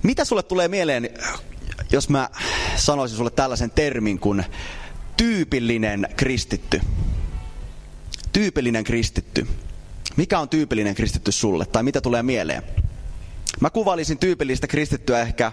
Mitä sulle tulee mieleen, jos mä sanoisin sulle tällaisen termin kuin tyypillinen kristitty? Tyypillinen kristitty. Mikä on tyypillinen kristitty sulle? Tai mitä tulee mieleen? Mä kuvailisin tyypillistä kristittyä ehkä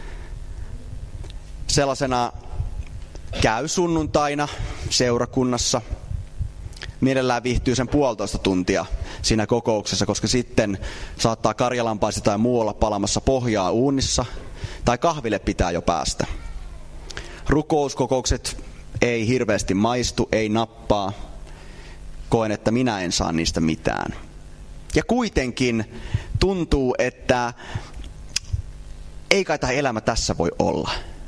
sellaisena käy sunnuntaina seurakunnassa. Mielellään viihtyy sen 1,5 tuntia siinä kokouksessa, koska sitten saattaa karjalampaisi tai muualla palamassa pohjaa uunissa. Tai kahville pitää jo päästä. Rukouskokoukset ei hirveästi maistu, ei nappaa. Koen, että minä en saa niistä mitään. Ja kuitenkin tuntuu, että ei kai tämä elämä tässä voi olla.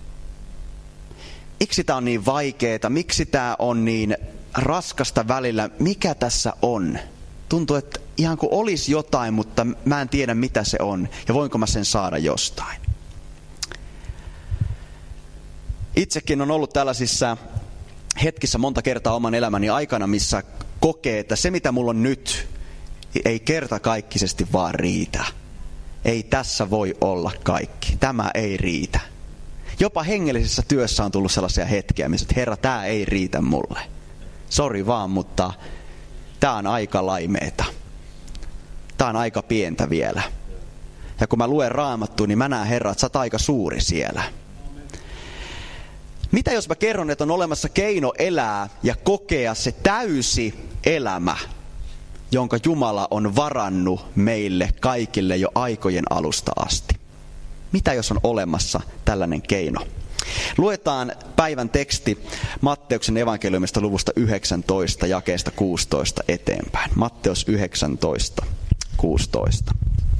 Miksi tämä on niin vaikeaa? Miksi tämä on niin raskasta välillä? Mikä tässä on? Tuntuu, että ihan kuin olisi jotain, mutta mä en tiedä mitä se on. Ja voinko mä sen saada jostain? Itsekin on ollut tällaisissa hetkissä monta kertaa oman elämäni aikana, missä kokee, että se mitä mulla on nyt, ei kertakaikkisesti vaan riitä. Ei tässä voi olla kaikki. Tämä ei riitä. Jopa hengellisessä työssä on tullut sellaisia hetkiä, missä Herra, tämä ei riitä mulle. Sori vaan, mutta tämä on aika laimeeta. Tämä on aika pientä vielä. Ja kun mä luen Raamattua, niin mä näen, Herra, että sä oot aika suuri siellä. Mitä jos mä kerron, että on olemassa keino elää ja kokea se täysi elämä, jonka Jumala on varannut meille kaikille jo aikojen alusta asti? Mitä jos on olemassa tällainen keino? Luetaan päivän teksti Matteuksen evankeliumista luvusta 19, jakeesta 16 eteenpäin. Matteus 19, 16.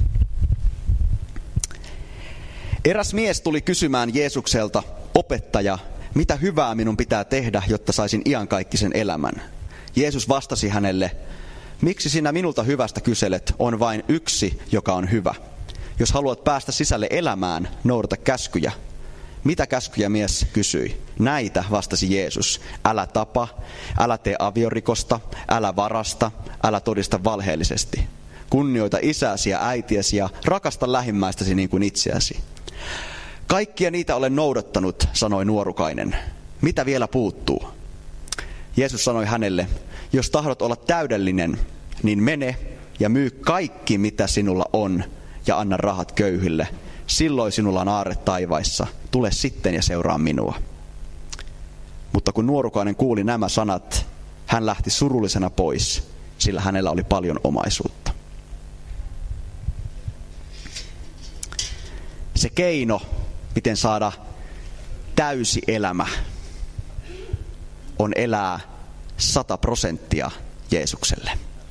Eräs mies tuli kysymään Jeesukselta, opettaja, mitä hyvää minun pitää tehdä, jotta saisin iankaikkisen elämän? Jeesus vastasi hänelle, miksi sinä minulta hyvästä kyselet, on vain yksi, joka on hyvä. Jos haluat päästä sisälle elämään, noudata käskyjä. Mitä käskyjä mies kysyi? Näitä, vastasi Jeesus. Älä tapa, älä tee aviorikosta, älä varasta, älä todista valheellisesti. Kunnioita isäsi ja äitiäsi ja rakasta lähimmäistäsi niin kuin itseäsi. Kaikkia niitä olen noudattanut, sanoi nuorukainen. Mitä vielä puuttuu? Jeesus sanoi hänelle, jos tahdot olla täydellinen, niin mene ja myy kaikki mitä sinulla on ja anna rahat köyhille. Silloin sinulla on aarre taivaissa. Tule sitten ja seuraa minua. Mutta kun nuorukainen kuuli nämä sanat, hän lähti surullisena pois, sillä hänellä oli paljon omaisuutta. Se keino, miten saada täysi elämä, on elää 100% Jeesukselle.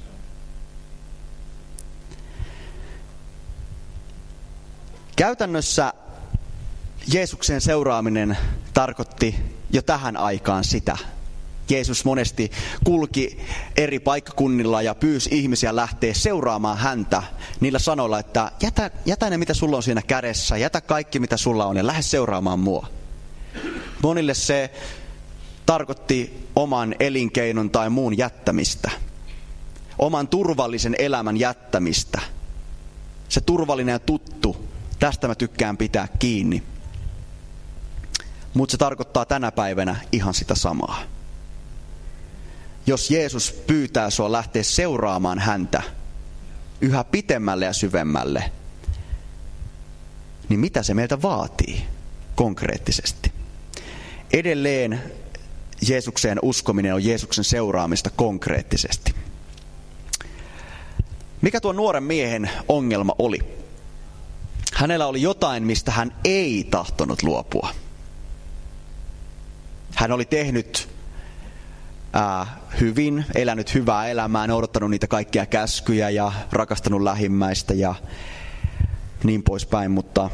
Käytännössä Jeesuksen seuraaminen tarkoitti jo tähän aikaan sitä. Jeesus monesti kulki eri paikkakunnilla ja pyysi ihmisiä lähteä seuraamaan häntä niillä sanoilla, että jätä ne mitä sulla on siinä kädessä, jätä kaikki mitä sulla on ja lähde seuraamaan mua. Monille se tarkoitti oman elinkeinon tai muun jättämistä, oman turvallisen elämän jättämistä. Se turvallinen ja tuttu, tästä mä tykkään pitää kiinni. Mutta se tarkoittaa tänä päivänä ihan sitä samaa. Jos Jeesus pyytää sua lähteä seuraamaan häntä yhä pitemmälle ja syvemmälle, niin mitä se meiltä vaatii konkreettisesti? Edelleen Jeesukseen uskominen on Jeesuksen seuraamista konkreettisesti. Mikä tuon nuoren miehen ongelma oli? Hänellä oli jotain, mistä hän ei tahtonut luopua. Hän oli tehnyt hyvin, elänyt hyvää elämää, noudattanut niitä kaikkia käskyjä ja rakastanut lähimmäistä ja niin poispäin, mutta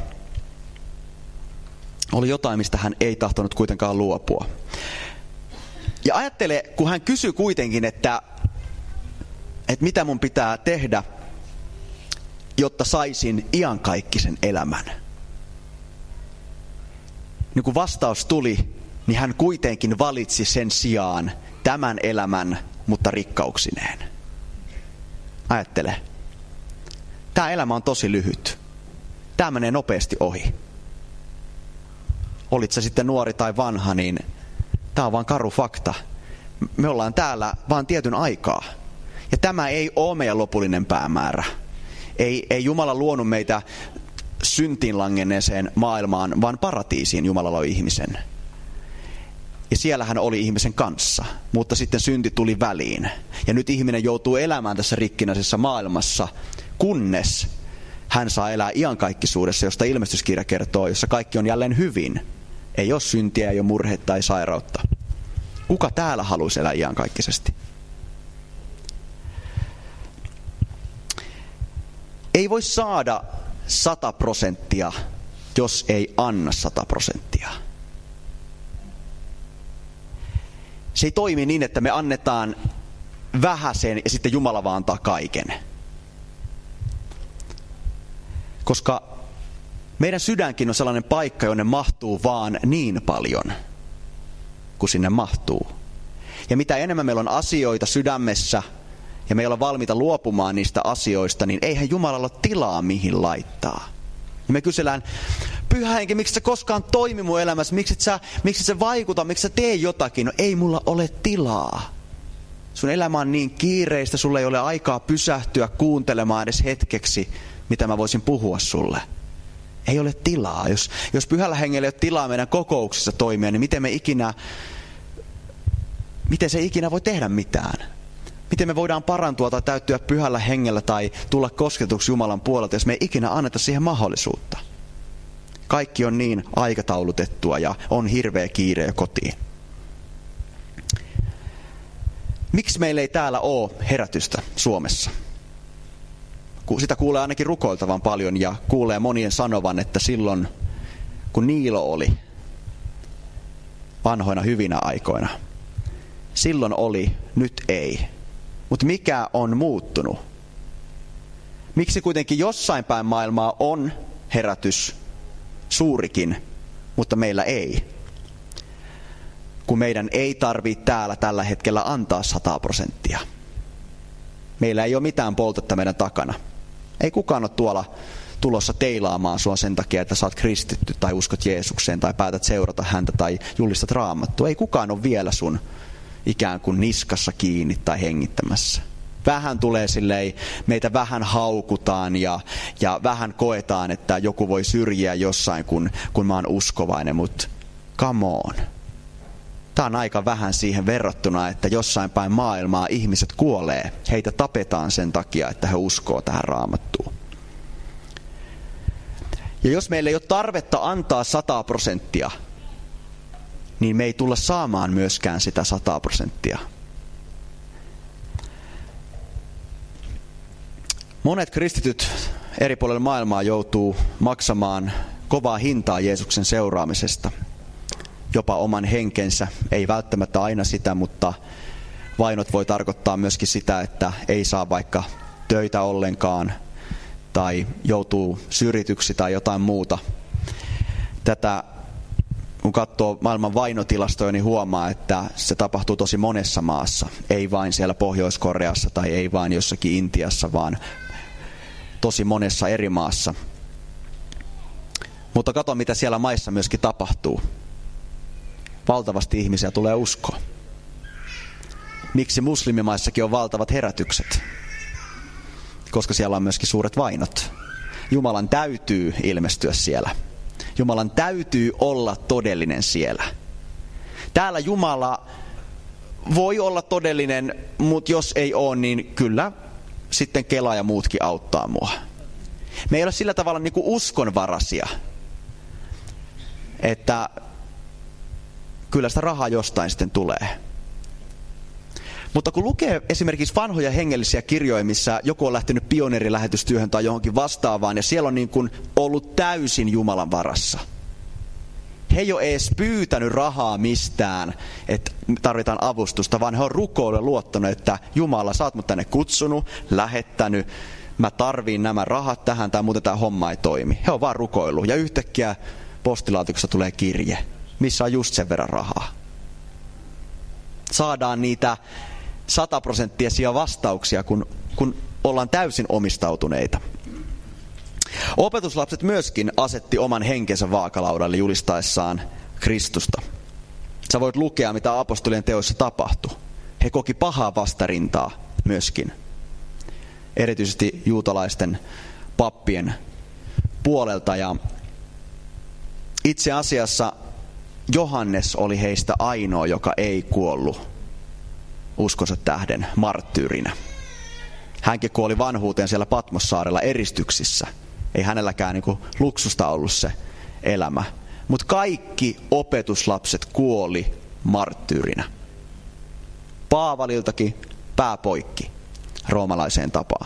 oli jotain, mistä hän ei tahtonut kuitenkaan luopua. Ja ajattele, kun hän kysyi kuitenkin, että mitä mun pitää tehdä, jotta saisin iankaikkisen elämän. Niin kun vastaus tuli, niin hän kuitenkin valitsi sen sijaan tämän elämän, mutta rikkauksineen. Ajattele. Tämä elämä on tosi lyhyt. tämä menee nopeasti ohi. Olit sä sitten nuori tai vanha, niin tämä on vaan karu fakta. Me ollaan täällä vaan tietyn aikaa. Ja tämä ei ole meidän lopullinen päämäärä. Ei Jumala luonut meitä syntiin langenneeseen maailmaan, vaan paratiisiin Jumala loi ihmisen. Ja siellä hän oli ihmisen kanssa, mutta sitten synti tuli väliin. Ja nyt ihminen joutuu elämään tässä rikkinäisessä maailmassa, kunnes hän saa elää iankaikkisuudessa, josta ilmestyskirja kertoo, jossa kaikki on jälleen hyvin. Ei ole syntiä, ei ole murhetta tai sairautta. Kuka täällä haluaisi elää iankaikkisesti? Ei voi saada 100%, jos ei anna 100%. Se ei toimi niin, että me annetaan vähäsen ja sitten Jumala vaan antaa kaiken. Koska meidän sydänkin on sellainen paikka, jonne mahtuu vaan niin paljon, kuin sinne mahtuu. Ja mitä enemmän meillä on asioita sydämessä, ja me ei olla valmiita luopumaan niistä asioista, niin eihän Jumalalla ole tilaa mihin laittaa. Ja me kysellään, Pyhä Henki, miksi sä koskaan toimi mun elämässä? Miksi sä vaikuta? Miksi sä tee jotakin? No ei mulla ole tilaa. Sun elämä on niin kiireistä, sulla ei ole aikaa pysähtyä kuuntelemaan edes hetkeksi, mitä mä voisin puhua sulle. Ei ole tilaa. Jos Pyhällä Hengellä ei ole tilaa meidän kokouksissa toimia, niin miten se ikinä voi tehdä mitään? Miten me voidaan parantua tai täyttyä Pyhällä Hengellä tai tulla kosketuksi Jumalan puolelta, jos me ei ikinä anneta siihen mahdollisuutta? Kaikki on niin aikataulutettua ja on hirveä kiire jo kotiin. Miksi meillä ei täällä ole herätystä Suomessa? Sitä kuulee ainakin rukoiltavan paljon ja kuulee monien sanovan, että silloin kun Niilo oli vanhoina hyvinä aikoina, silloin oli, nyt ei. Mutta mikä on muuttunut? Miksi kuitenkin jossain päin maailmaa on herätys suurikin, mutta meillä ei? Kun meidän ei tarvitse täällä tällä hetkellä antaa 100%. Meillä ei ole mitään poltetta meidän takana. Ei kukaan ole tuolla tulossa teilaamaan sua sen takia, että sä oot kristitty tai uskot Jeesukseen tai päätät seurata häntä tai julistat Raamattua. Ei kukaan ole vielä sun ikään kuin niskassa kiinni tai hengittämässä. Vähän tulee silleen, meitä vähän haukutaan ja vähän koetaan, että joku voi syrjiä jossain, kun mä oon uskovainen, mutta come on. Tää on aika vähän siihen verrattuna, että jossain päin maailmaa ihmiset kuolee. Heitä tapetaan sen takia, että he uskoo tähän Raamattuun. Ja jos meillä ei ole tarvetta antaa 100%, niin me ei tulla saamaan myöskään sitä 100%. Monet kristityt eri puolilla maailmaa joutuu maksamaan kovaa hintaa Jeesuksen seuraamisesta. Jopa oman henkensä, ei välttämättä aina sitä, mutta vainot voi tarkoittaa myöskin sitä, että ei saa vaikka töitä ollenkaan tai joutuu syrjityksi tai jotain muuta. Tätä kun katsoo maailman vainotilastoja, niin huomaa, että se tapahtuu tosi monessa maassa. Ei vain siellä Pohjois-Koreassa tai ei vain jossakin Intiassa, vaan tosi monessa eri maassa. Mutta katso, mitä siellä maissa myöskin tapahtuu. Valtavasti ihmisiä tulee uskoon. Miksi muslimimaissakin on valtavat herätykset? Koska siellä on myöskin suuret vainot. Jumalan täytyy ilmestyä siellä. Jumalan täytyy olla todellinen siellä. Täällä Jumala voi olla todellinen, mutta jos ei ole, niin kyllä sitten Kela ja muutkin auttaa mua. Me ei ole sillä tavalla niin kuin uskonvaraisia, että kyllä sitä rahaa jostain sitten tulee. Mutta kun lukee esimerkiksi vanhoja hengellisiä kirjoja, missä joku on lähtenyt pioneerilähetystyöhön tai johonkin vastaavaan, ja siellä on niin kuin ollut täysin Jumalan varassa. He ei ole edes pyytänyt rahaa mistään, että tarvitaan avustusta, vaan he on rukoillut ja luottanut, että Jumala, sä oot mut tänne kutsunut, lähettänyt, mä tarviin nämä rahat tähän tai muuten tämä homma ei toimi. He on vaan rukoillut ja yhtäkkiä postilaatikossa tulee kirje, missä on just sen verran rahaa. Saadaan niitä 100% vastauksia, kun ollaan täysin omistautuneita. Opetuslapset myöskin asetti oman henkensä vaakalaudalle julistaessaan Kristusta. Sä voit lukea, mitä apostolien teoissa tapahtui. He koki pahaa vastarintaa myöskin. Erityisesti juutalaisten pappien puolelta. Ja itse asiassa Johannes oli heistä ainoa, joka ei kuollut uskonsa tähden marttyyrinä. Hänkin kuoli vanhuuteen siellä Patmossaarella eristyksissä. Ei hänelläkään niin kuin luksusta ollut se elämä. Mutta kaikki opetuslapset kuoli marttyyrinä. Paavaliltakin pää poikki roomalaiseen tapaan.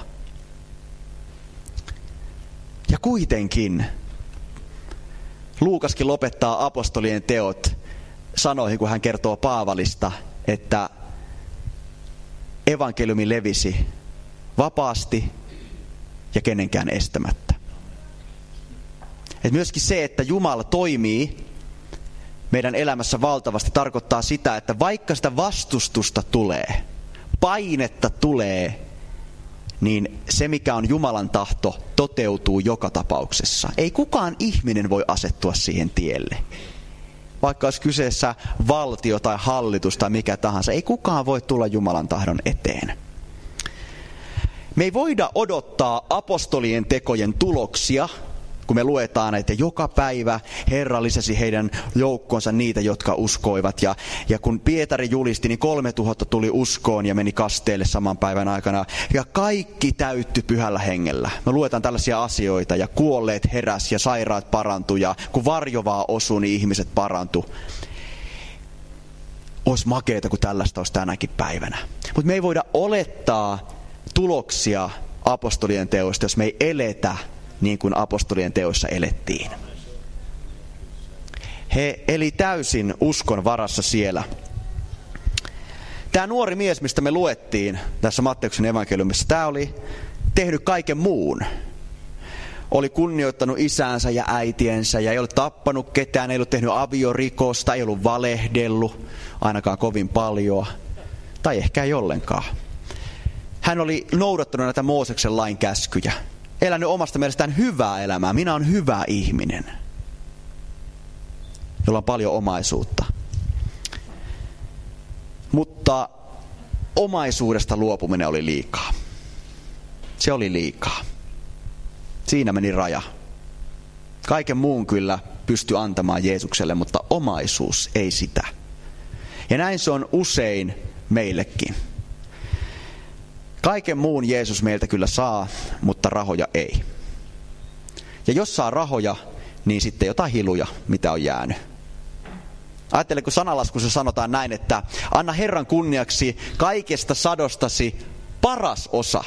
Ja kuitenkin Luukaskin lopettaa apostolien teot sanoihin, kun hän kertoo Paavalista, että evankeliumi levisi vapaasti ja kenenkään estämättä. Et myöskin se, että Jumala toimii meidän elämässä valtavasti, tarkoittaa sitä, että vaikka sitä vastustusta tulee, painetta tulee, niin se, mikä on Jumalan tahto, toteutuu joka tapauksessa. Ei kukaan ihminen voi asettua siihen tielle. Vaikka olisi kyseessä valtio tai hallitus tai mikä tahansa, ei kukaan voi tulla Jumalan tahdon eteen. Me ei voida odottaa apostolien tekojen tuloksia, kun me luetaan, että joka päivä Herra lisäsi heidän joukkonsa niitä, jotka uskoivat. Ja kun Pietari julisti, niin 3000 tuli uskoon ja meni kasteelle saman päivän aikana. Ja kaikki täyttyi pyhällä hengellä. Me luetaan tällaisia asioita ja kuolleet heräs ja sairaat parantui ja kun varjovaa osui, niin ihmiset parantui. Olisi makeeta, kun tällaista olisi tänäkin päivänä. Mutta me ei voida olettaa tuloksia apostolien teoista, jos me ei eletä niin kuin apostolien teoissa elettiin. He eli täysin uskon varassa siellä. Tämä nuori mies, mistä me luettiin tässä Matteuksen evankeliumissa, tämä oli tehnyt kaiken muun. Oli kunnioittanut isäänsä ja äitiensä ja ei ollut tappanut ketään, ei ollut tehnyt aviorikosta, ei ollut valehdellut ainakaan kovin paljon. Tai ehkä ei ollenkaan. Hän oli noudattanut näitä Mooseksen lain käskyjä. Elänyt omasta mielestään hyvää elämää. Minä olen hyvä ihminen, jolla on paljon omaisuutta. Mutta omaisuudesta luopuminen oli liikaa. Se oli liikaa. Siinä meni raja. Kaiken muun kyllä pystyi antamaan Jeesukselle, mutta omaisuus ei sitä. Ja näin se on usein meillekin. Kaiken muun Jeesus meiltä kyllä saa, mutta rahoja ei. Ja jos saa rahoja, niin sitten jotain hiluja, mitä on jäänyt. Ajattele, kun sanalaskussa sanotaan näin, että anna Herran kunniaksi kaikesta sadostasi paras osa.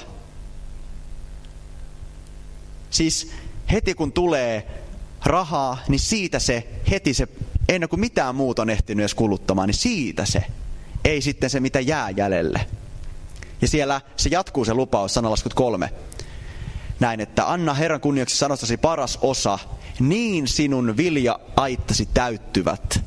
Siis heti kun tulee rahaa, niin siitä se heti se, ennen kuin mitään muuta on ehtinyt edes kuluttamaan, niin siitä se. Ei sitten se, mitä jää jäljelle. Ja siellä se jatkuu se lupaus, sanalaskut 3. Näin, että anna Herran kunniaksi sadostasi paras osa, niin sinun vilja-aittasi täyttyvät.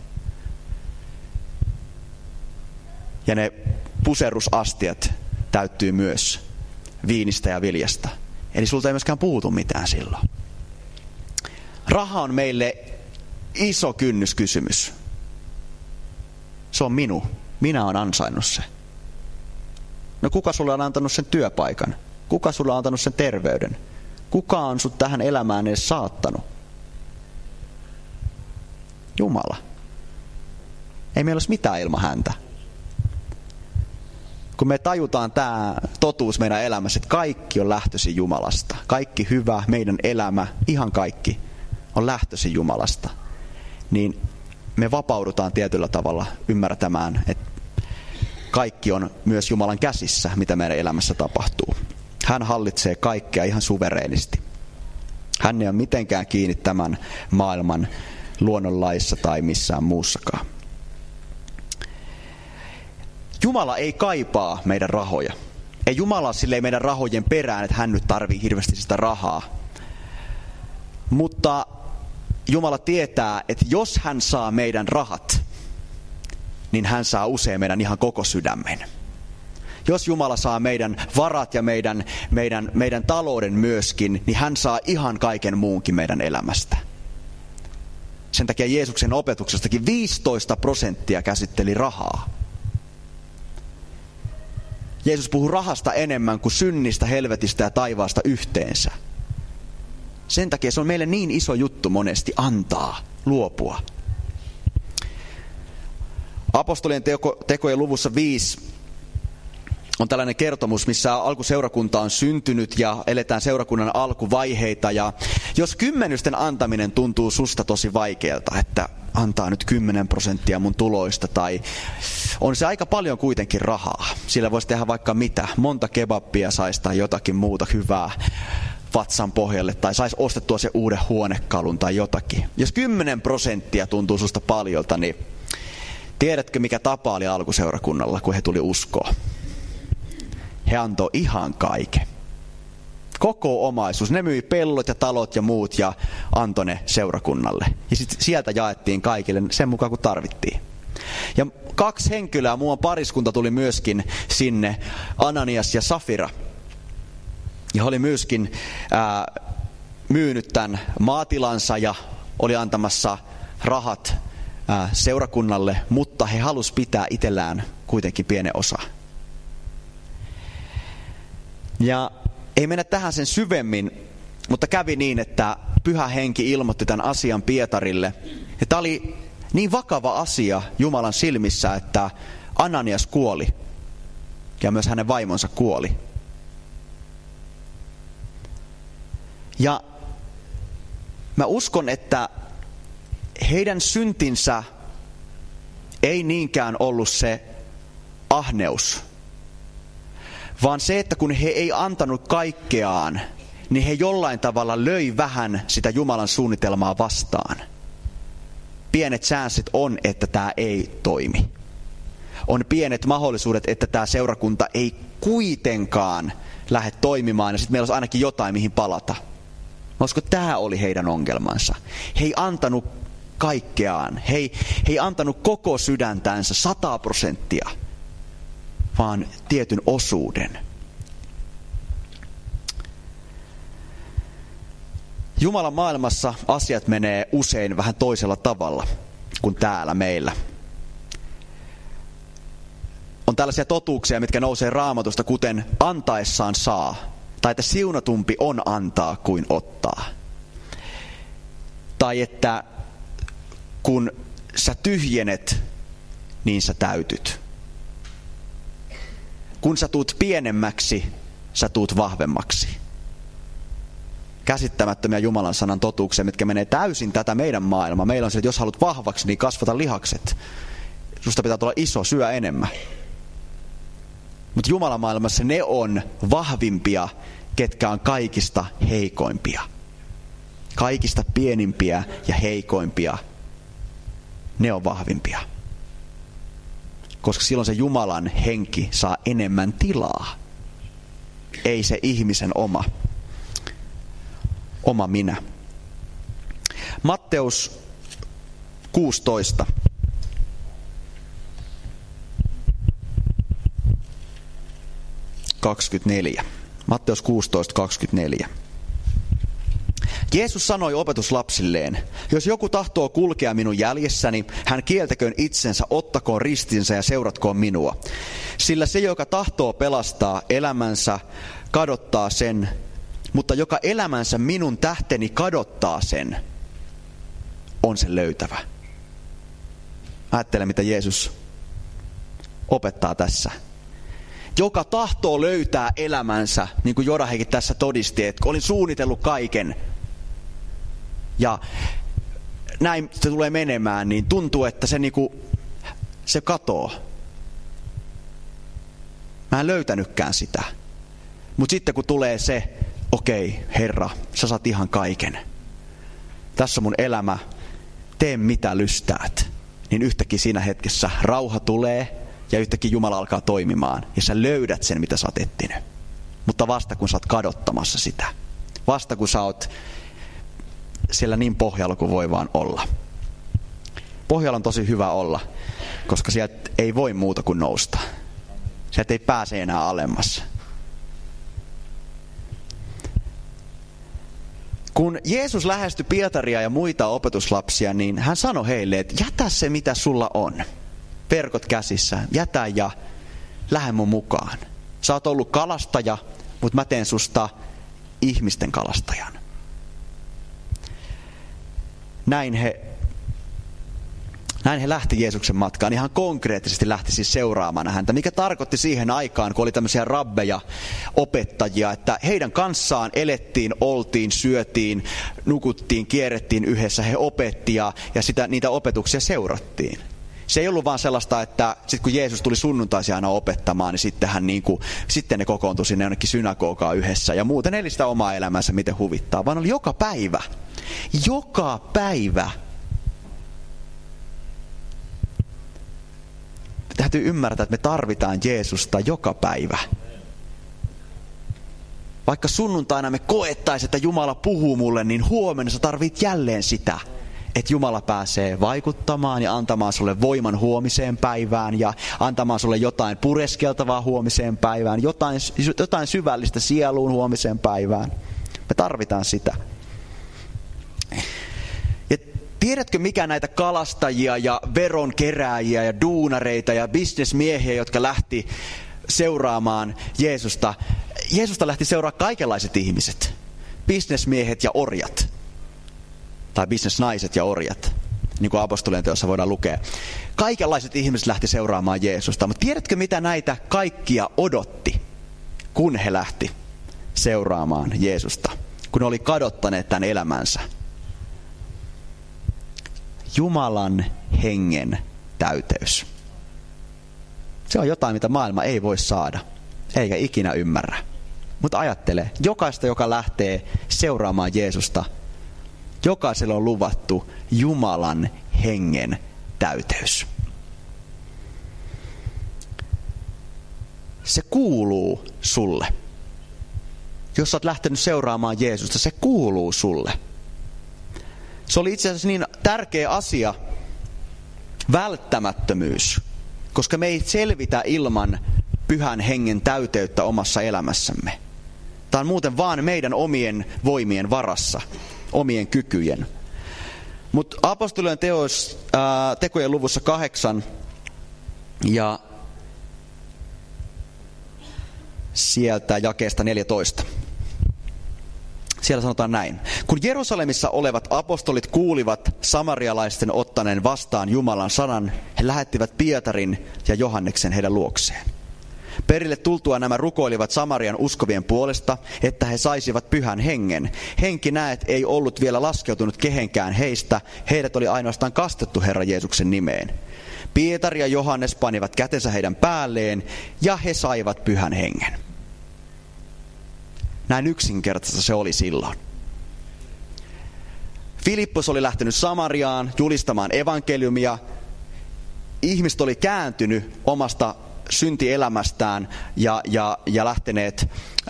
Ja ne puserusastiat täyttyy myös viinistä ja viljasta. Eli sulta ei myöskään puutu mitään silloin. Raha on meille iso kynnyskysymys. Se on minun. Minä olen ansainnut se. No kuka sulle on antanut sen työpaikan? Kuka sulle on antanut sen terveyden? Kuka on sut tähän elämään edes saattanut? Jumala. Ei meillä olisi mitään ilman häntä. Kun me tajutaan tämä totuus meidän elämässä, että kaikki on lähtöisin Jumalasta. Kaikki hyvä, meidän elämä, ihan kaikki on lähtöisin Jumalasta. Niin me vapaudutaan tietyllä tavalla ymmärtämään, että kaikki on myös Jumalan käsissä, mitä meidän elämässä tapahtuu. Hän hallitsee kaikkea ihan suvereenisti. Hän ei ole mitenkään kiinni tämän maailman luonnonlaissa tai missään muussakaan. Jumala ei kaipaa meidän rahoja. Ei Jumala silleen meidän rahojen perään, että hän nyt tarvii hirveästi sitä rahaa. Mutta Jumala tietää, että jos hän saa meidän rahat, niin hän saa usein meidän ihan koko sydämen. Jos Jumala saa meidän varat ja meidän talouden myöskin, niin hän saa ihan kaiken muunkin meidän elämästä. Sen takia Jeesuksen opetuksestakin 15% käsitteli rahaa. Jeesus puhui rahasta enemmän kuin synnistä, helvetistä ja taivaasta yhteensä. Sen takia se on meille niin iso juttu monesti antaa, luopua. Apostolien tekojen luvussa 5 on tällainen kertomus, missä alkuseurakunta on syntynyt ja eletään seurakunnan alkuvaiheita. Ja jos kymmenysten antaminen tuntuu susta tosi vaikealta, että antaa nyt 10% mun tuloista, tai on se aika paljon kuitenkin rahaa. Sillä voisi tehdä vaikka mitä, monta kebappia saisi tai jotakin muuta hyvää vatsan pohjalle, tai saisi ostettua se uuden huonekalun tai jotakin. Jos 10% tuntuu susta paljolta, niin tiedätkö mikä tapa oli alkuseurakunnalla, kun he tuli uskoon? He antoi ihan kaiken. Koko omaisuus. Ne myi pellot ja talot ja muut ja antoi ne seurakunnalle. Ja sitten sieltä jaettiin kaikille sen mukaan, kun tarvittiin. Ja 2 henkilöä, muuan pariskunta tuli myöskin sinne, Ananias ja Safira. Ja he oli myöskin myynyt tämän maatilansa ja oli antamassa rahat seurakunnalle, mutta he halusivat pitää itsellään kuitenkin pienen osa. Ja ei mennä tähän sen syvemmin, mutta kävi niin, että Pyhä Henki ilmoitti tämän asian Pietarille. Ja tämä oli niin vakava asia Jumalan silmissä, että Ananias kuoli ja myös hänen vaimonsa kuoli. Ja mä uskon, että heidän syntinsä ei niinkään ollut se ahneus, vaan se, että kun he ei antanut kaikkeaan, niin he jollain tavalla löi vähän sitä Jumalan suunnitelmaa vastaan. Pienet chanssit on, että tämä ei toimi. On pienet mahdollisuudet, että tämä seurakunta ei kuitenkaan lähde toimimaan, ja sitten meillä olisi ainakin jotain, mihin palata. Mä uskon, että tämä oli heidän ongelmansa. He ei antanut kaikkeaan. He ei antanut koko sydäntänsä 100%, vaan tietyn osuuden. Jumalan maailmassa asiat menee usein vähän toisella tavalla kuin täällä meillä. On tällaisia totuuksia, mitkä nousee Raamatusta, kuten antaessaan saa, tai että siunatumpi on antaa kuin ottaa. Tai että kun sä tyhjenet, niin sä täytyt. Kun sä tuut pienemmäksi, sä tuut vahvemmaksi. Käsittämättömiä Jumalan sanan totuuksia, mitkä menee täysin tätä meidän maailmaa. Meillä on se, että jos haluat vahvaksi, niin kasvata lihakset. Susta pitää tulla iso, syö enemmän. Mutta Jumalan maailmassa ne on vahvimpia, ketkä on kaikista heikoimpia. Kaikista pienimpiä ja heikoimpia. Ne on vahvimpia. Koska silloin se Jumalan henki saa enemmän tilaa. Ei se ihmisen oma minä. Matteus 16. Matteus 16:24. Jeesus sanoi opetuslapsilleen, jos joku tahtoo kulkea minun jäljessäni, hän kieltäköön itsensä, ottakoon ristinsä ja seuratkoon minua. Sillä se, joka tahtoo pelastaa elämänsä, kadottaa sen, mutta joka elämänsä minun tähteni kadottaa sen, on sen löytävä. Ajattele, mitä Jeesus opettaa tässä. Joka tahtoo löytää elämänsä, niin kuin Jodahekin tässä todisti, että olin suunnitellut kaiken. Ja näin se tulee menemään, niin tuntuu, että se katoo. Mä en löytänytkään sitä. Mutta sitten kun tulee se, okei, Herra, sä saat ihan kaiken. Tässä on mun elämä, tee mitä lystäät. Niin yhtäkkiä siinä hetkessä rauha tulee ja yhtäkkiä Jumala alkaa toimimaan. Ja sä löydät sen, mitä sä oot etsinyt. Mutta vasta kun sä oot kadottamassa sitä. Vasta kun sä oot siellä niin pohjalla kuin voi vaan olla. Pohjalla on tosi hyvä olla, koska sieltä ei voi muuta kuin nousta. Sieltä ei pääse enää alemmas. Kun Jeesus lähestyi Pietaria ja muita opetuslapsia, niin hän sanoi heille, että jätä se mitä sulla on. Verkot käsissä, jätä ja lähde mun mukaan. Sä oot ollut kalastaja, mutta mä teen susta ihmisten kalastajan. Näin he lähti Jeesuksen matkaan. Ihan konkreettisesti lähti siis seuraamaan häntä, mikä tarkoitti siihen aikaan, kun oli tämmöisiä rabbeja, opettajia, että heidän kanssaan elettiin, oltiin, syötiin, nukuttiin, kierrettiin yhdessä. He opetti ja niitä opetuksia seurattiin. Se ei ollut vaan sellaista, että sit kun Jeesus tuli sunnuntaisin aina opettamaan, niin sitten ne kokoontui sinne jonnekin synagogaan yhdessä. Ja muuten eli sitä omaa elämänsä miten huvittaa, vaan oli joka päivä. Joka päivä. Täytyy ymmärtää, että me tarvitaan Jeesusta joka päivä. Vaikka sunnuntaina me koettaisiin, että Jumala puhuu mulle, niin huomenna sä tarvit jälleen sitä. Että Jumala pääsee vaikuttamaan ja antamaan sulle voiman huomiseen päivään ja antamaan sulle jotain pureskeltavaa huomiseen päivään, jotain syvällistä sieluun huomiseen päivään. Me tarvitaan sitä. Ja tiedätkö mikä näitä kalastajia ja veronkerääjiä ja duunareita ja bisnesmiehiä, jotka lähti seuraamaan Jeesusta? Jeesusta lähti seuraamaan kaikenlaiset ihmiset. Bisnesmiehet ja orjat. Tai bisnesnaiset ja orjat, niin kuin apostolien teossa voidaan lukea. Kaikenlaiset ihmiset lähti seuraamaan Jeesusta, mutta tiedätkö mitä näitä kaikkia odotti, kun he lähti seuraamaan Jeesusta, kun oli kadottaneet tämän elämänsä? Jumalan hengen täyteys. Se on jotain, mitä maailma ei voi saada, eikä ikinä ymmärrä. Mutta ajattele, jokaista, joka lähtee seuraamaan Jeesusta, jokaiselle on luvattu Jumalan hengen täyteys. Se kuuluu sulle. Jos sä oot lähtenyt seuraamaan Jeesusta, se kuuluu sulle. Se oli itse asiassa niin tärkeä asia, välttämättömyys, koska me ei selvitä ilman pyhän hengen täyteyttä omassa elämässämme. Tämä on muuten vaan meidän omien voimien varassa. Omien kykyjen. Mutta apostolien tekojen luvussa 8 ja sieltä jakeesta 14. Siellä sanotaan näin. Kun Jerusalemissa olevat apostolit kuulivat samarialaisten ottaneen vastaan Jumalan sanan, he lähettivät Pietarin ja Johanneksen heidän luokseen. Perille tultua nämä rukoilivat Samarian uskovien puolesta, että he saisivat pyhän hengen. Henki näet ei ollut vielä laskeutunut kehenkään heistä, heidät oli ainoastaan kastettu Herra Jeesuksen nimeen. Pietari ja Johannes panivat kätensä heidän päälleen ja he saivat pyhän hengen. Näin yksinkertaista se oli silloin. Filippos oli lähtenyt Samariaan julistamaan evankeliumia. Ihmiset oli kääntynyt omasta syntielämästään ja lähteneet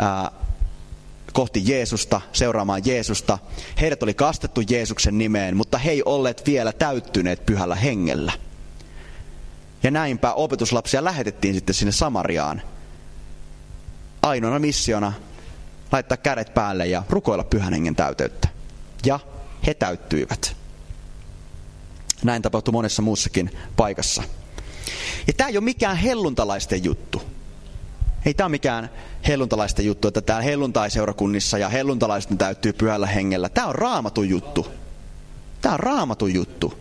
kohti Jeesusta, seuraamaan Jeesusta. Heidät oli kastettu Jeesuksen nimeen, mutta he ei olleet vielä täyttyneet pyhällä hengellä. Ja näinpä opetuslapsia lähetettiin sitten sinne Samariaan. Ainoana missiona laittaa kädet päälle ja rukoilla pyhän hengen täyteyttä. Ja he täyttyivät. Näin tapahtui monessa muussakin paikassa. Ja tämä ei ole mikään helluntalaisten juttu. Ei tämä ole mikään helluntalaisten juttu, että täällä helluntaiseurakunnissa ja helluntalaiset täyttyy pyhällä hengellä. Tämä on Raamatun juttu. Tämä on Raamatun juttu.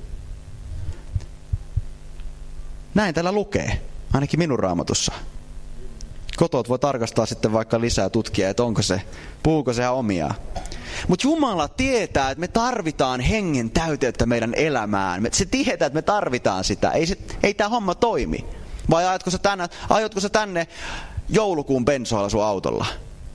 Näin täällä lukee, ainakin minun Raamatussa. Kotot voi tarkastaa sitten vaikka lisää tutkia, että puhuuko se ihan omiaan. Mutta Jumala tietää, että me tarvitaan hengen täyteyttä meidän elämään. Se tietää, että me tarvitaan sitä. Ei tämä homma toimi. Vai ajatko sä tänne joulukuun bensoilla sun autolla?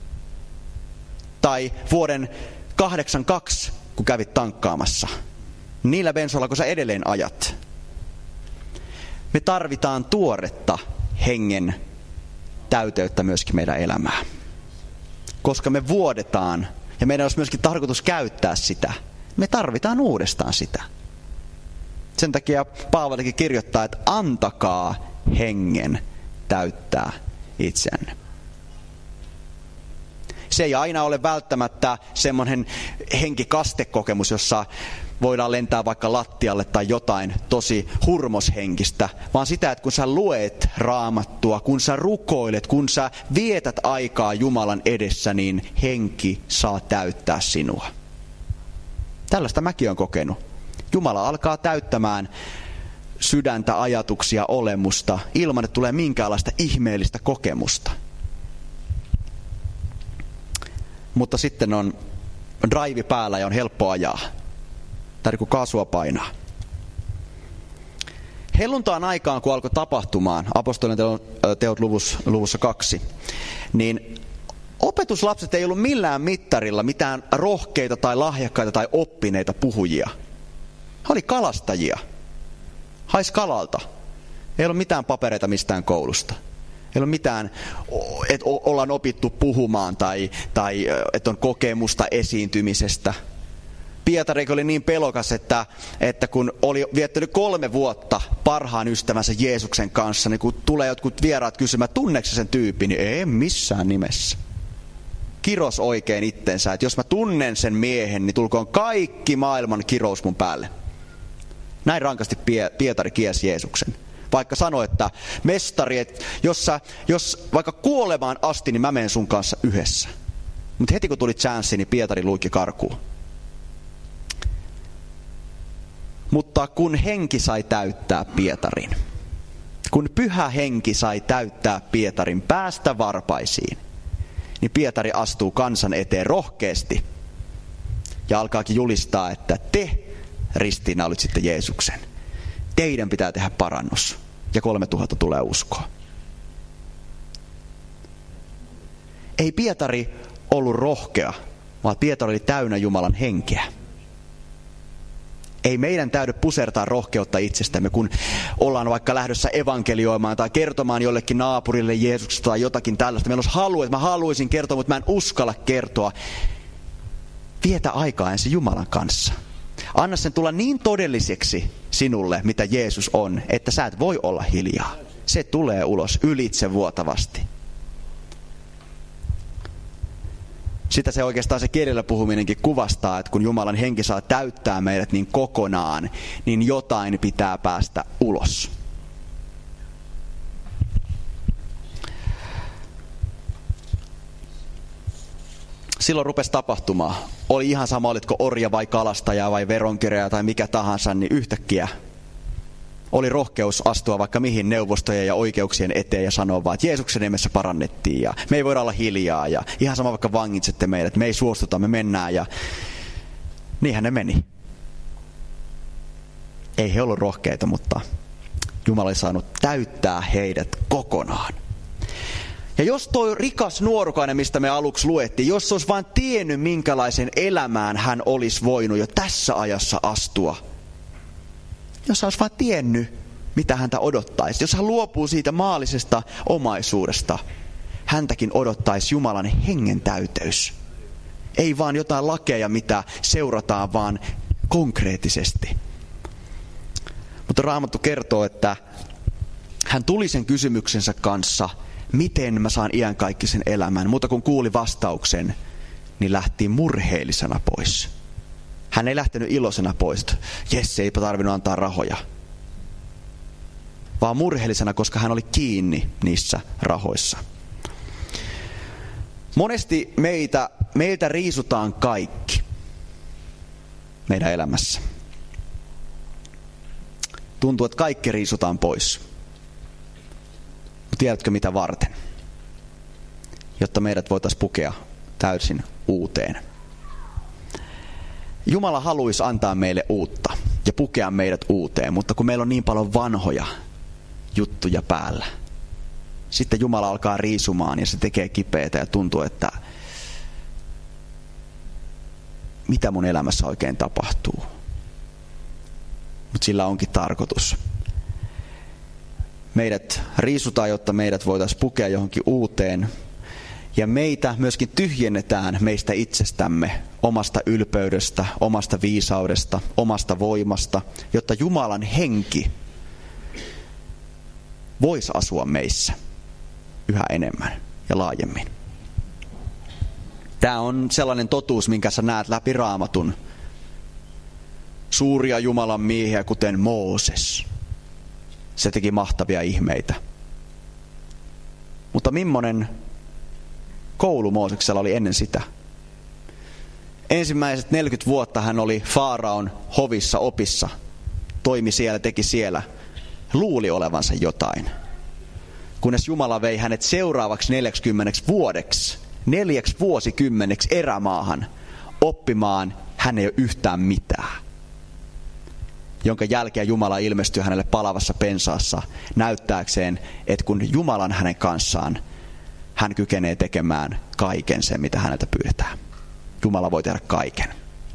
Tai vuoden 82, kun kävit tankkaamassa. Niillä bensoilla, kun sä edelleen ajat. Me tarvitaan tuoretta hengen täyteyttä myöskin meidän elämään. Koska me vuodetaan, ja meidän olisi myöskin tarkoitus käyttää sitä. Me tarvitaan uudestaan sitä. Sen takia Paavalikin kirjoittaa, että antakaa hengen täyttää itseänne. Se ei aina ole välttämättä semmoinen henkikastekokemus, jossa voidaan lentää vaikka lattialle tai jotain tosi hurmoshenkistä, vaan sitä, että kun sä luet Raamattua, kun sä rukoilet, kun sä vietät aikaa Jumalan edessä, niin henki saa täyttää sinua. Tällaista mäkin olen kokenut. Jumala alkaa täyttämään sydäntä, ajatuksia, olemusta, ilman että tulee minkäänlaista ihmeellistä kokemusta. Mutta sitten on drive päällä ja on helppo ajaa. Tai kun kaasua painaa. Helluntaan aikaan, kun alkoi tapahtumaan, apostolien teot luvussa 2, niin opetuslapset ei ollut millään mittarilla mitään rohkeita tai lahjakkaita tai oppineita puhujia. He oli kalastajia. Hais kalalta. Ei ollut mitään papereita mistään koulusta. Ei ole mitään, että ollaan opittu puhumaan tai että on kokemusta esiintymisestä. Pietari oli niin pelokas, että kun oli viettänyt 3 vuotta parhaan ystävänsä Jeesuksen kanssa, niin kun tulee jotkut vieraat kysymään, tunneeko sen tyypin, niin ei missään nimessä. Kiros oikein itsensä, että jos mä tunnen sen miehen, niin tulkoon kaikki maailman kirous mun päälle. Näin rankasti Pietari kiesi Jeesuksen. Vaikka sanoi, että mestari, että jos vaikka kuolemaan asti, niin mä menen sun kanssa yhdessä. Mutta heti kun tuli chanssi, niin Pietari luikki karkuun. Mutta kun henki sai täyttää Pietarin, kun pyhä henki sai täyttää Pietarin päästä varpaisiin, niin Pietari astuu kansan eteen rohkeasti ja alkaakin julistaa, että te ristiinnaulitsitte Jeesuksen. Teidän pitää tehdä parannus ja 3000 tulee uskoa. Ei Pietari ollut rohkea, vaan Pietari oli täynnä Jumalan henkeä. Ei meidän täydy pusertaa rohkeutta itsestämme, kun ollaan vaikka lähdössä evankelioimaan tai kertomaan jollekin naapurille Jeesuksesta tai jotakin tällaista. Meillä olisi halu, että mä haluaisin kertoa, mutta mä en uskalla kertoa. Vietä aikaa ensin Jumalan kanssa. Anna sen tulla niin todelliseksi sinulle, mitä Jeesus on, että sä et voi olla hiljaa. Se tulee ulos ylitsevuotavasti. Sitä se oikeastaan se kielellä puhuminenkin kuvastaa, että kun Jumalan henki saa täyttää meidät niin kokonaan, niin jotain pitää päästä ulos. Silloin rupesi tapahtumaan. Oli ihan sama, olitko orja vai kalastaja vai veronkeräjä tai mikä tahansa, niin yhtäkkiä oli rohkeus astua vaikka mihin neuvostojen ja oikeuksien eteen ja sanoa vaan, että Jeesuksen nimessä parannettiin ja me ei voida olla hiljaa ja ihan sama vaikka vangitsette meidät, me ei suostuta, me mennään ja niinhän ne meni. Ei he ollut rohkeita, mutta Jumala oli saanut täyttää heidät kokonaan. Ja jos toi rikas nuorukainen, mistä me aluksi luettiin, jos olisi vain tiennyt, minkälaisen elämään hän olisi voinut jo tässä ajassa astua. Jos hän olisi vain tiennyt, mitä häntä odottaisi. Jos hän luopuu siitä maallisesta omaisuudesta, häntäkin odottaisi Jumalan hengen täyteys. Ei vaan jotain lakeja, mitä seurataan, vaan konkreettisesti. Mutta Raamattu kertoo, että hän tuli sen kysymyksensä kanssa, miten mä saan iankaikkisen elämän. Mutta kun kuuli vastauksen, niin lähti murheellisena pois. Hän ei lähtenyt iloisena pois, että jes, eipä tarvinnut antaa rahoja. Vaan murheellisena, koska hän oli kiinni niissä rahoissa. Monesti meiltä riisutaan kaikki meidän elämässä. Tuntuu, että kaikki riisutaan pois. Mutta tiedätkö mitä varten? Jotta meidät voitaisiin pukea täysin uuteen. Jumala haluaisi antaa meille uutta ja pukea meidät uuteen, mutta kun meillä on niin paljon vanhoja juttuja päällä, sitten Jumala alkaa riisumaan ja se tekee kipeätä ja tuntuu, että mitä mun elämässä oikein tapahtuu. Mutta sillä onkin tarkoitus. Meidät riisutaan, jotta meidät voitaisiin pukea johonkin uuteen. Ja meitä myöskin tyhjennetään meistä itsestämme, omasta ylpeydestä, omasta viisaudesta, omasta voimasta, jotta Jumalan henki voisi asua meissä. yhä enemmän ja laajemmin. Tämä on sellainen totuus, minkä sä näet läpi Raamatun. Suuria Jumalan miehiä, kuten Mooses. Se teki mahtavia ihmeitä. Mutta millainen koulu Mooseksella oli ennen sitä? Ensimmäiset 40 vuotta hän oli Faaraon hovissa opissa. Toimi siellä, teki siellä. Luuli olevansa jotain. Kunnes Jumala vei hänet seuraavaksi 40 vuodeksi, 4 vuosikymmeneksi erämaahan oppimaan hän ei ole yhtään mitään. Jonka jälkeen Jumala ilmestyi hänelle palavassa pensaassa näyttääkseen, että kun Jumala on hänen kanssaan, hän kykenee tekemään kaiken sen, mitä häneltä pyydetään. Jumala voi tehdä kaiken.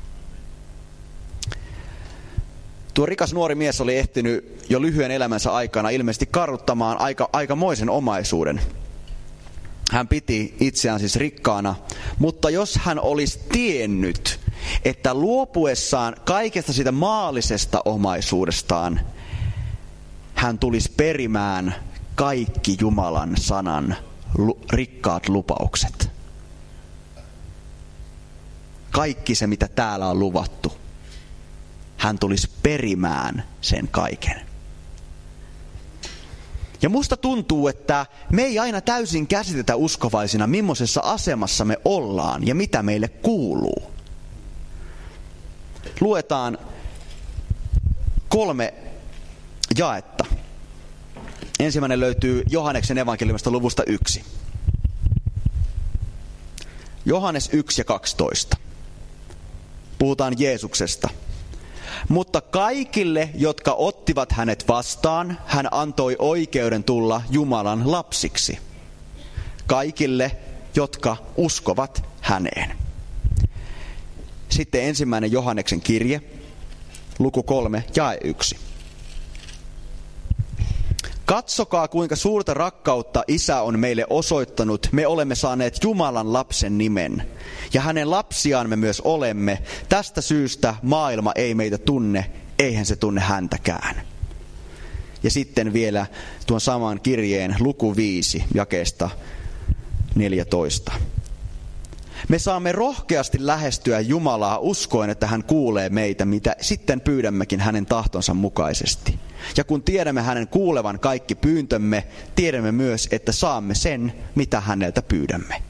Tuo rikas nuori mies oli ehtinyt jo lyhyen elämänsä aikana ilmeisesti kartuttamaan aikamoisen omaisuuden. Hän piti itseään siis rikkaana, mutta jos hän olisi tiennyt, että luopuessaan kaikesta siitä maallisesta omaisuudestaan, hän tulisi perimään kaikki Jumalan sanan rikkaat lupaukset. Kaikki se, mitä täällä on luvattu. Hän tulisi perimään sen kaiken. Ja musta tuntuu, että me ei aina täysin käsitetä uskovaisina, millaisessa asemassa me ollaan ja mitä meille kuuluu. Luetaan 3 jaetta. Ensimmäinen löytyy Johanneksen evankeliumista luvusta 1. Johannes 1 ja 12. Puhutaan Jeesuksesta. Mutta kaikille, jotka ottivat hänet vastaan, hän antoi oikeuden tulla Jumalan lapsiksi. Kaikille, jotka uskovat häneen. Sitten ensimmäinen Johanneksen kirje, luku 3, jae 1. Katsokaa, kuinka suurta rakkautta Isä on meille osoittanut. Me olemme saaneet Jumalan lapsen nimen. Ja hänen lapsiaan me myös olemme. Tästä syystä maailma ei meitä tunne, eihän se tunne häntäkään. Ja sitten vielä tuon saman kirjeen luku 5, jakeesta 14. Me saamme rohkeasti lähestyä Jumalaa uskoen, että hän kuulee meitä, mitä sitten pyydämmekin hänen tahtonsa mukaisesti. Ja kun tiedämme hänen kuulevan kaikki pyyntömme, tiedämme myös, että saamme sen, mitä häneltä pyydämme.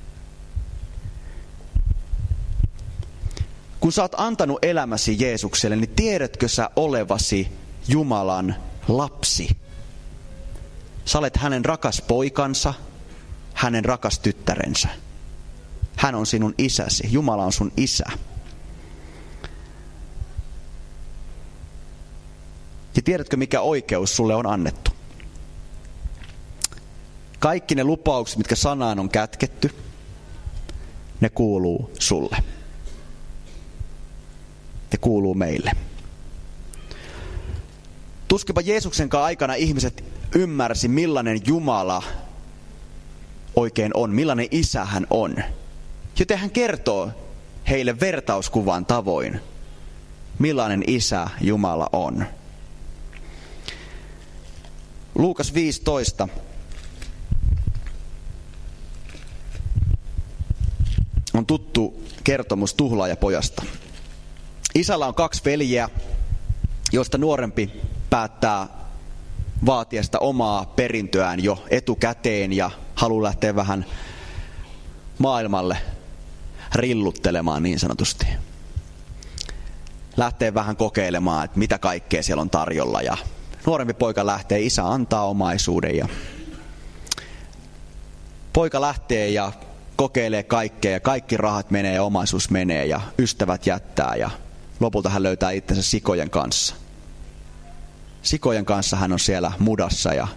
Kun sä oot antanut elämäsi Jeesukselle, niin tiedätkö sä olevasi Jumalan lapsi? Sä olet hänen rakas poikansa, hänen rakas tyttärensä. Hän on sinun isäsi. Jumala on sun isä. Ja tiedätkö, mikä oikeus sulle on annettu? Kaikki ne lupaukset, mitkä sanaan on kätketty, ne kuuluu sulle. Ne kuuluu meille. Tuskinpa Jeesuksen aikana ihmiset ymmärsi, millainen Jumala oikein on, millainen isä hän on. Joten hän kertoo heille vertauskuvan tavoin, millainen isä Jumala on. Luukas 15. On tuttu kertomus tuhlaajapojasta. Isällä on 2 veljeä, joista nuorempi päättää vaatia sitä omaa perintöään jo etukäteen ja haluaa lähteä vähän maailmalle rilluttelemaan niin sanotusti. Lähtee vähän kokeilemaan, että mitä kaikkea siellä on tarjolla. Ja nuorempi poika lähtee, isä antaa omaisuuden ja poika lähtee ja kokeilee kaikkea ja kaikki rahat menee ja omaisuus menee ja ystävät jättää ja lopulta hän löytää itsensä sikojen kanssa. Sikojen kanssa hän on siellä mudassa ja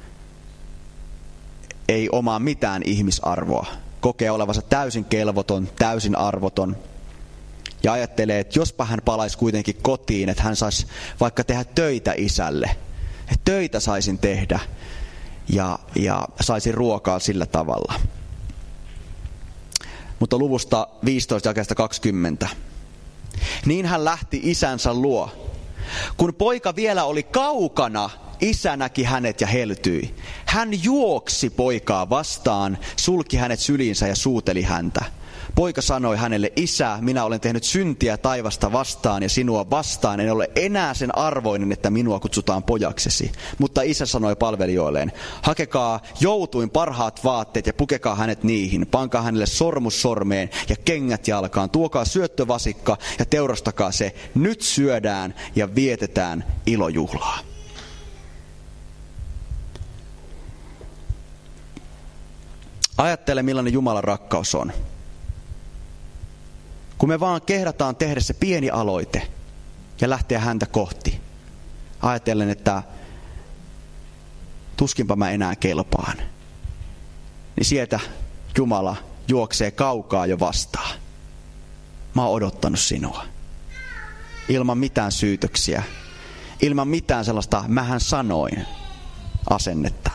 ei omaa mitään ihmisarvoa. Kokee olevansa täysin kelvoton, täysin arvoton. Ja ajattelee, että jospa hän palaisi kuitenkin kotiin, että hän saisi vaikka tehdä töitä isälle. Että töitä saisin tehdä ja saisin ruokaa sillä tavalla. Mutta luvusta 15 jakeesta 20. Niin hän lähti isänsä luo. Kun poika vielä oli kaukana, isä näki hänet ja heltyi. Hän juoksi poikaa vastaan, sulki hänet syliinsä ja suuteli häntä. Poika sanoi hänelle, isä, minä olen tehnyt syntiä taivasta vastaan ja sinua vastaan. En ole enää sen arvoinen, että minua kutsutaan pojaksesi. Mutta isä sanoi palvelijoilleen, hakekaa joutuin parhaat vaatteet ja pukekaa hänet niihin. Pankaa hänelle sormus sormeen ja kengät jalkaan. Tuokaa syöttövasikka ja teurastakaa se. Nyt syödään ja vietetään ilojuhlaa. Ajattele, millainen Jumalan rakkaus on. Kun me vaan kehdataan tehdä se pieni aloite ja lähteä häntä kohti. Ajatellen, että tuskinpa mä enää kelpaan. Niin sieltä Jumala juoksee kaukaa jo vastaan. Mä oon odottanut sinua. Ilman mitään syytöksiä. Ilman mitään sellaista mähän sanoin asennetta.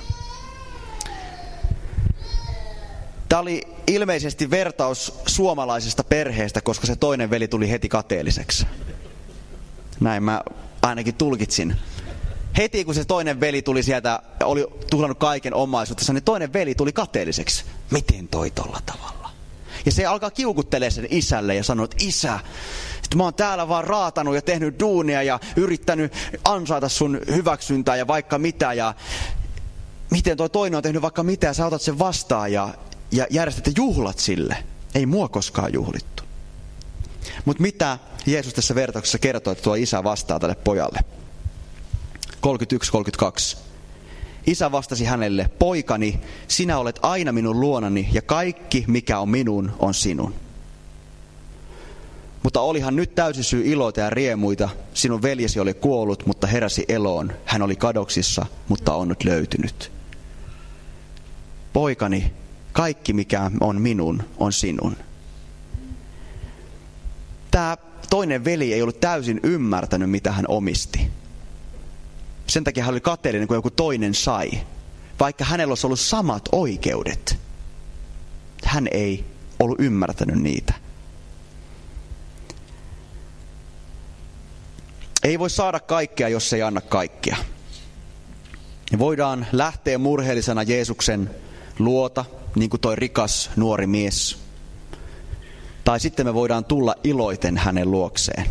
Tämä oli ilmeisesti vertaus suomalaisesta perheestä, koska se toinen veli tuli heti kateelliseksi. Näin mä ainakin tulkitsin. Heti kun se toinen veli tuli sieltä, oli tuhlannut kaiken omaisuutensa, niin toinen veli tuli kateelliseksi. Miten toi tolla tavalla? Ja se alkaa kiukuttelemaan sen isälle ja sanoo, että isä, että mä oon täällä vaan raatanut ja tehnyt duunia ja yrittänyt ansaita sun hyväksyntää ja vaikka mitä. Ja miten toi toinen on tehnyt vaikka mitä ja sä otat sen vastaan ja järjestätte juhlat sille. Ei mua koskaan juhlittu. Mutta mitä Jeesus tässä vertauksessa kertoo, että tuo isä vastaa tälle pojalle? 31-32. Isä vastasi hänelle, poikani, sinä olet aina minun luonani ja kaikki mikä on minun on sinun. Mutta olihan nyt täysi syy iloita ja riemuita. Sinun veljesi oli kuollut, mutta heräsi eloon. Hän oli kadoksissa, mutta on nyt löytynyt. Poikani, kaikki mikä on minun, on sinun. Tämä toinen veli ei ollut täysin ymmärtänyt, mitä hän omisti. Sen takia hän oli kateellinen, kun joku toinen sai. Vaikka hänellä olisi ollut samat oikeudet. Hän ei ollut ymmärtänyt niitä. Ei voi saada kaikkea, jos ei anna kaikkea. Ja voidaan lähteä murheellisena Jeesuksen luota, niin kuin toi rikas nuori mies. Tai sitten me voidaan tulla iloiten hänen luokseen.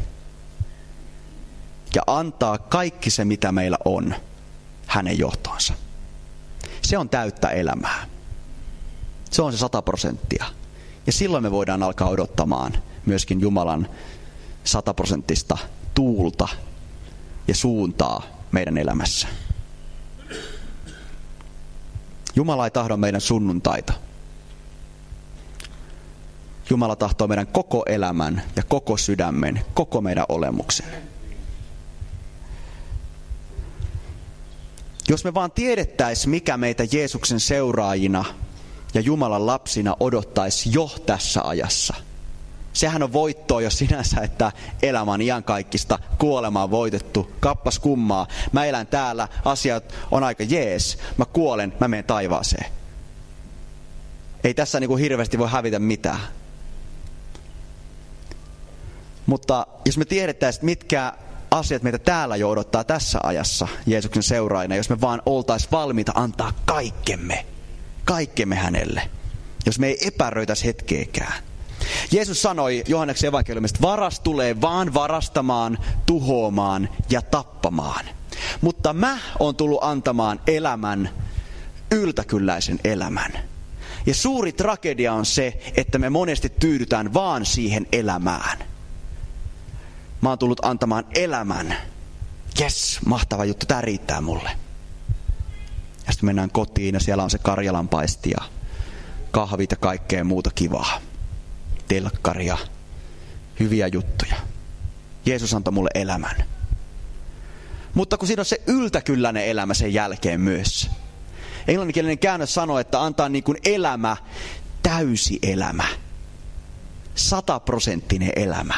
Ja antaa kaikki se, mitä meillä on, hänen johtoonsa. Se on täyttä elämää. Se on se 100%. Ja silloin me voidaan alkaa odottamaan myöskin Jumalan 100% tuulta ja suuntaa meidän elämässä. Jumala ei tahdo meidän sunnuntaita. Jumala tahtoo meidän koko elämän ja koko sydämen, koko meidän olemuksen. Jos me vaan tiedettäisiin, mikä meitä Jeesuksen seuraajina ja Jumalan lapsina odottaisi jo tässä ajassa. Sehän on voittoa jo sinänsä, että elämä on iankaikkista, kuolema on voitettu, kappas kummaa. Mä elän täällä, asiat on aika jees, mä kuolen, mä menen taivaaseen. Ei tässä niin kuin hirveästi voi hävitä mitään. Mutta jos me tiedettäisiin, mitkä asiat meitä täällä jo odottaa tässä ajassa Jeesuksen seuraajina, jos me vaan oltaisiin valmiita antaa kaikkemme hänelle, jos me ei epäröitäisi hetkeäkään. Jeesus sanoi Johanneksen evankeliumista, varas tulee vaan varastamaan, tuhoamaan ja tappamaan. Mutta mä oon tullut antamaan elämän, yltäkylläisen elämän. Ja suuri tragedia on se, että me monesti tyydytään vaan siihen elämään. Mä oon tullut antamaan elämän. Jes, mahtava juttu, tää riittää mulle. Ja sitten mennään kotiin ja siellä on se karjalanpaisti ja kahvit ja kaikkea muuta kivaa. Telkkaria, hyviä juttuja. Jeesus antoi mulle elämän. Mutta kun siinä on se yltäkylläinen elämä sen jälkeen myös. Englanninkielinen käännös sanoo, että antaa niin kuin elämä, täysi elämä. 100% elämä.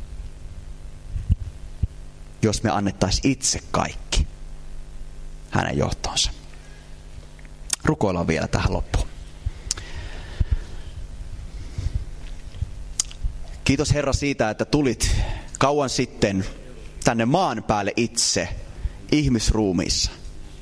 Jos me annettaisiin itse kaikki hänen johtoonsa. Rukoillaan vielä tähän loppuun. Kiitos Herra siitä, että tulit kauan sitten tänne maan päälle itse ihmisruumiissa.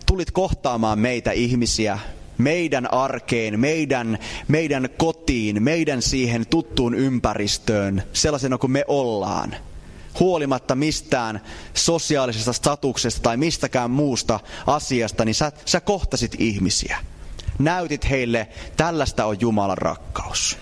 tulit kohtaamaan meitä ihmisiä, meidän arkeen, meidän kotiin, meidän siihen tuttuun ympäristöön, sellaisena kuin me ollaan. Huolimatta mistään sosiaalisesta statuksesta tai mistäkään muusta asiasta, niin sä kohtasit ihmisiä. Näytit heille, tällaista on Jumalan rakkaus.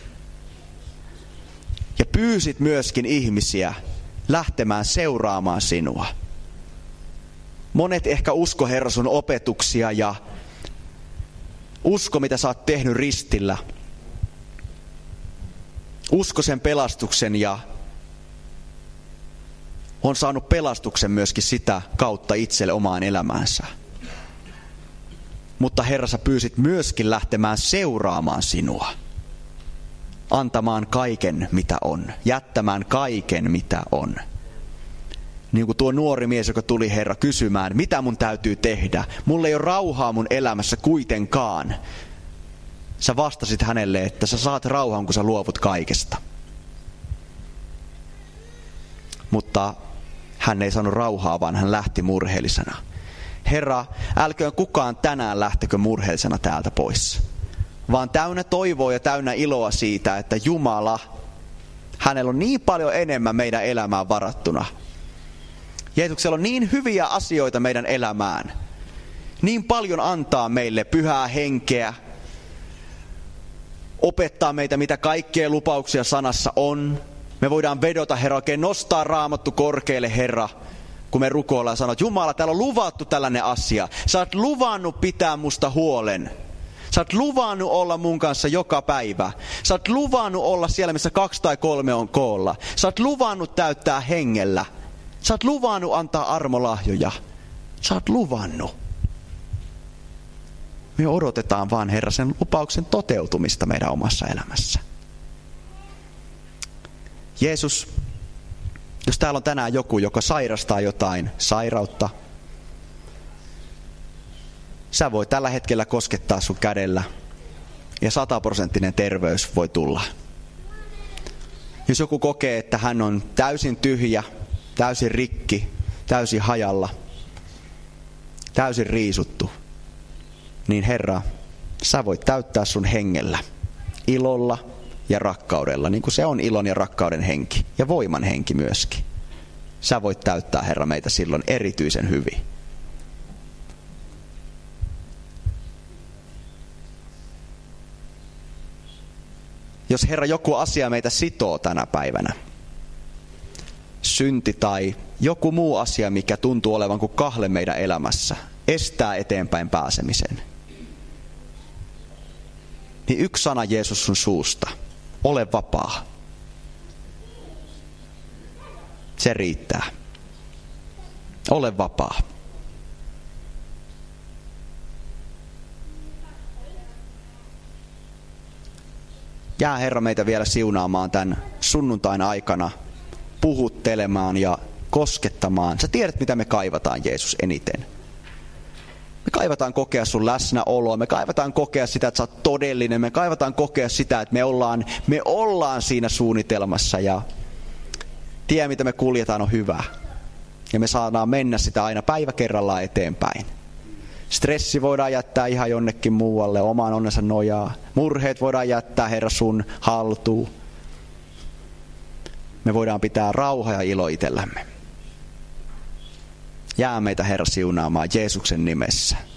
Ja pyysit myöskin ihmisiä lähtemään seuraamaan sinua. Monet ehkä usko, Herra, sun opetuksia ja usko, mitä sä oot tehnyt ristillä. Usko sen pelastuksen ja on saanut pelastuksen myöskin sitä kautta itselle omaan elämäänsä. Mutta Herra, sä pyysit myöskin lähtemään seuraamaan sinua. Antamaan kaiken, mitä on. Jättämään kaiken, mitä on. Niin kuin tuo nuori mies, joka tuli, Herra, kysymään, mitä mun täytyy tehdä. Mulla ei ole rauhaa mun elämässä kuitenkaan. Sä vastasit hänelle, että sä saat rauhan, kun sä luovut kaikesta. Mutta hän ei saanut rauhaa, vaan hän lähti murheellisena. Herra, älköön kukaan tänään lähtekö murheellisena täältä pois. Vaan täynnä toivoa ja täynnä iloa siitä, että Jumala, hänellä on niin paljon enemmän meidän elämään varattuna. Jeesuksella on niin hyviä asioita meidän elämään. Niin paljon antaa meille pyhää henkeä. Opettaa meitä, mitä kaikkea lupauksia sanassa on. Me voidaan vedota, Herra, oikein nostaa Raamattu korkealle, Herra, kun me rukoillaan ja sanoo, että Jumala, täällä on luvattu tällainen asia. Sä oot luvannut pitää musta huolen. Sä oot luvannut olla mun kanssa joka päivä. Sä oot luvannut olla siellä, missä 2 tai 3 on koolla. Sä oot luvannut täyttää hengellä. Sä oot luvannut antaa armolahjoja. Sä oot luvannut. Me odotetaan vaan, Herra, sen lupauksen toteutumista meidän omassa elämässä. Jeesus, jos täällä on tänään joku, joka sairastaa jotain sairautta, sä voit tällä hetkellä koskettaa sun kädellä ja 100% terveys voi tulla. Jos joku kokee, että hän on täysin tyhjä, täysin rikki, täysin hajalla, täysin riisuttu, niin Herra, sä voit täyttää sun hengellä, ilolla ja rakkaudella, niin kuin se on ilon ja rakkauden henki ja voiman henki myöskin. Sä voit täyttää, Herra, meitä silloin erityisen hyvin. Jos, Herra, joku asia meitä sitoo tänä päivänä, synti tai joku muu asia, mikä tuntuu olevan kuin kahle meidän elämässä, estää eteenpäin pääsemisen, niin yksi sana, Jeesus, sun suusta: ole vapaa. Se riittää. Ole vapaa. Jää, Herra, meitä vielä siunaamaan tämän sunnuntain aikana, puhuttelemaan ja koskettamaan. Sä tiedät, mitä me kaivataan, Jeesus, eniten. Me kaivataan kokea sun läsnäoloa, me kaivataan kokea sitä, että sä oot todellinen, me kaivataan kokea sitä, että me ollaan siinä suunnitelmassa ja tie, mitä me kuljetaan, on hyvä. Ja me saadaan mennä sitä aina päivä kerrallaan eteenpäin. Stressi voidaan jättää ihan jonnekin muualle, omaan onnensa nojaa. Murheet voidaan jättää, Herra, sun haltuun. Me voidaan pitää rauha ja ilo itsellämme. Jää meitä, Herra, siunaamaan Jeesuksen nimessä.